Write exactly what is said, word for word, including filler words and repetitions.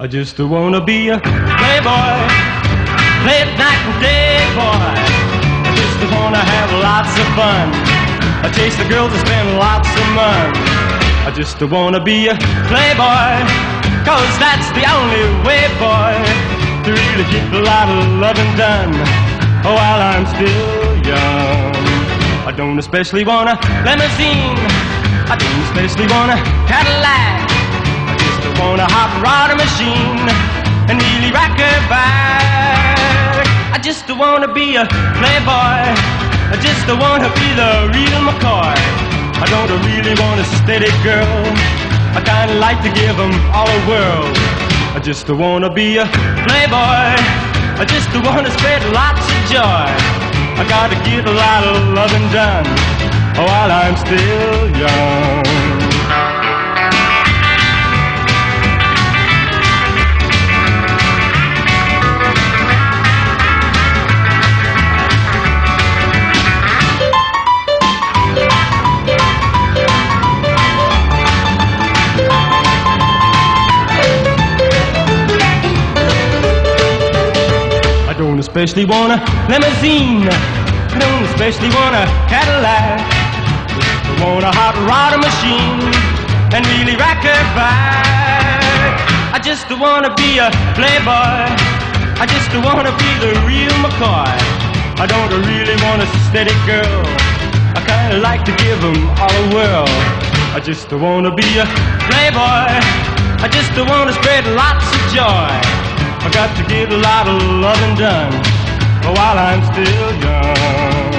I just wanna be a playboy, play it night and day, boy. I just wanna have lots of fun. I chase the girls and spend lots of money. I just wanna be a playboy, cause that's the only way, boy, to really get a lot of loving done while I'm still young. I don't especially want a limousine, I don't especially want a Cadillac. I want a hot rod machine and really rock her back. I just wanna be a playboy, I just wanna be the real McCoy. I don't really want a steady girl, I kinda like to give them all a whirl. I just wanna be a playboy, I just wanna spread lots of joy. I gotta get a lot of loving done while I'm still young. I don't especially want a limousine, I don't especially want a Cadillac. Just want a hot rod machine and really rock her back. I just wanna be a playboy, I just wanna be the real McCoy. I don't really want a steady girl, I kinda like to give them all a whirl. I just wanna be a playboy, I just wanna spread lots of joy. I got to get a lot of loving done while I'm still young.